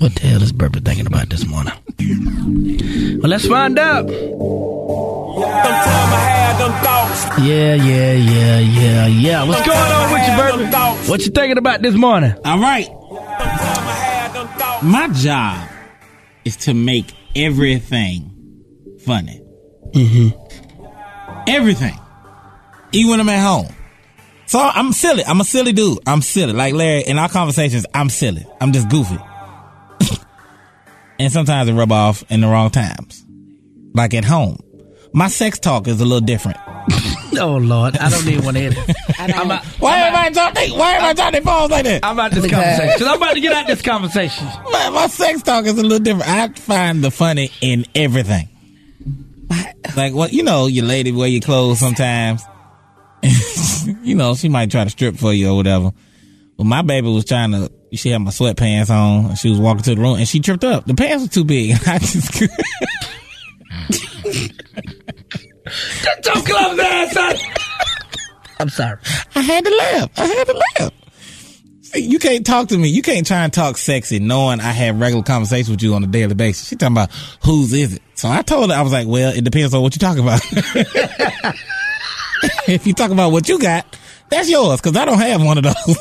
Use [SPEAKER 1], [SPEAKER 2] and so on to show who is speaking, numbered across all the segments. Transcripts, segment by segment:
[SPEAKER 1] What the hell is Burpee thinking about this morning? Well, let's find out. Yeah. What's going on with you, Burpee? What you thinking about this morning?
[SPEAKER 2] All right. My job is to make everything funny. Everything. Even when I'm at home. So I'm silly. I'm a silly dude. I'm silly. Like Larry, in our conversations, I'm silly. I'm just goofy. And sometimes it rub off in the wrong times. Like at home. My sex talk is a little different.
[SPEAKER 1] Oh, Lord. I don't even want to hear it.
[SPEAKER 2] Why everybody talking their phones like that?
[SPEAKER 1] I'm out this conversation. Because I'm about to get out this conversation.
[SPEAKER 2] My sex talk is a little different. I find the funny in everything. Like, what, you know, your lady wear your clothes sometimes. You know, she might try to strip for you or whatever. But my baby was trying to, she had my sweatpants on, and she was walking to the room, and she tripped up. The pants were too big. I just
[SPEAKER 1] Get your clothes ass out. I'm sorry.
[SPEAKER 2] I had to laugh. See, you can't talk to me. You can't try and talk sexy knowing I have regular conversations with you on a daily basis. She talking about, whose is it? So I told her, I was like, well, it depends on what you're talking about. If you talk about what you got, that's yours, because I don't have one of those.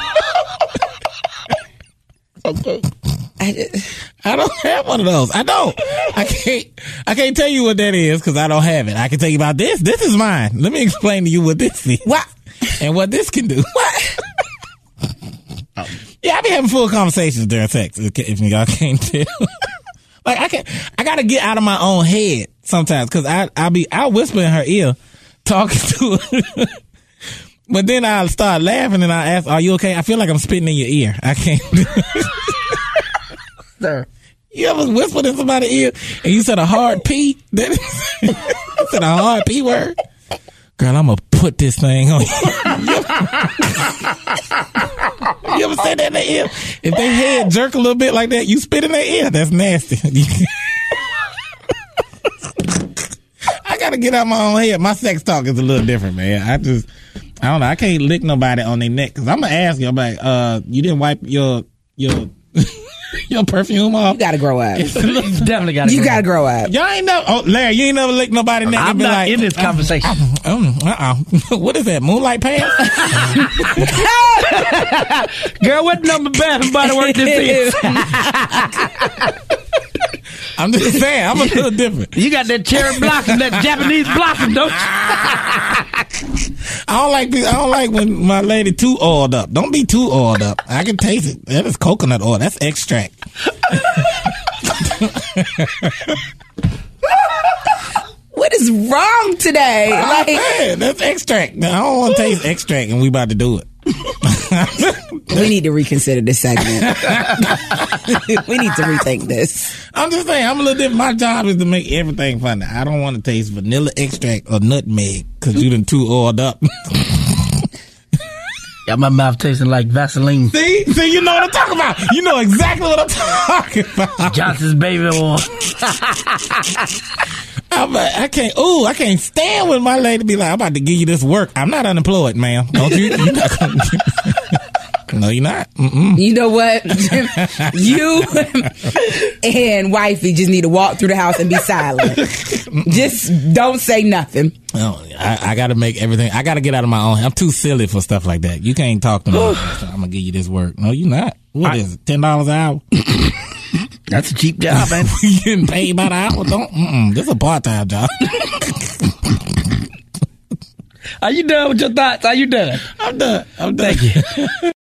[SPEAKER 3] Okay.
[SPEAKER 2] I don't have one of those. I don't. I can't tell you what that is because I don't have it. I can tell you about this. This is mine. Let me explain to you what this is.
[SPEAKER 3] What?
[SPEAKER 2] And what this can do. What? Yeah, I be having full conversations during sex, if y'all can't tell. Like, I gotta get out of my own head sometimes, because I'll whisper in her ear, talking to her. But then I'll start laughing and I ask, are you okay? I feel like I'm spitting in your ear. I can't do it.
[SPEAKER 3] Sir.
[SPEAKER 2] You ever whispered in somebody's ear and you said a hard P? You said a hard P word? Girl, I'm going to put this thing on you. You ever said that in their ear? If their head jerk a little bit like that, you spit in their ear. That's nasty. I got to get out my own head. My sex talk is a little different, man. I don't know. I can't lick nobody on their neck because I'm going to ask you, I'm like, you didn't wipe your perfume off?
[SPEAKER 3] You gotta grow up.
[SPEAKER 1] Definitely gotta
[SPEAKER 3] You gotta grow up.
[SPEAKER 2] Y'all ain't never, Larry, you ain't never licked nobody neck.
[SPEAKER 1] I'm
[SPEAKER 2] be
[SPEAKER 1] not
[SPEAKER 2] like,
[SPEAKER 1] in this conversation.
[SPEAKER 2] What is that, moonlight pants?
[SPEAKER 1] Girl, what number Bath and Body Works this is?
[SPEAKER 2] I'm just saying, I'm a little different.
[SPEAKER 1] You got that cherry blossom, that Japanese blossom, don't you?
[SPEAKER 2] I don't like when my lady too oiled up. Don't be too oiled up. I can taste it. That is coconut oil. That's extract.
[SPEAKER 3] What is wrong today?
[SPEAKER 2] Man, that's extract. Now, I don't want to taste extract, and we about to do it.
[SPEAKER 3] We need to reconsider this segment. We need to rethink this.
[SPEAKER 2] I'm just saying, I'm a little different. My job is to make everything funny. I don't want to taste vanilla extract or nutmeg because you done too oiled up.
[SPEAKER 1] Got my mouth tasting like Vaseline.
[SPEAKER 2] See, you know what I'm talking about. You know exactly what I'm talking about.
[SPEAKER 1] Johnson's baby oil.
[SPEAKER 2] I can't stand when my lady be like, I'm about to give you this work. I'm not unemployed, ma'am. Don't you? You're not gonna No, you're not. Mm-mm.
[SPEAKER 3] You know what? You and wifey just need to walk through the house and be silent. Just don't say nothing.
[SPEAKER 2] No, I got to make everything. I got to get out of my own. I'm too silly for stuff like that. You can't talk to me. I'm gonna give you this work. No, you're not. What is it? $10 an hour?
[SPEAKER 1] That's a cheap job, man.
[SPEAKER 2] You getting paid by the hour? This is a part-time job.
[SPEAKER 1] Are you done with your thoughts? Are you done?
[SPEAKER 2] I'm done.
[SPEAKER 1] Thank you.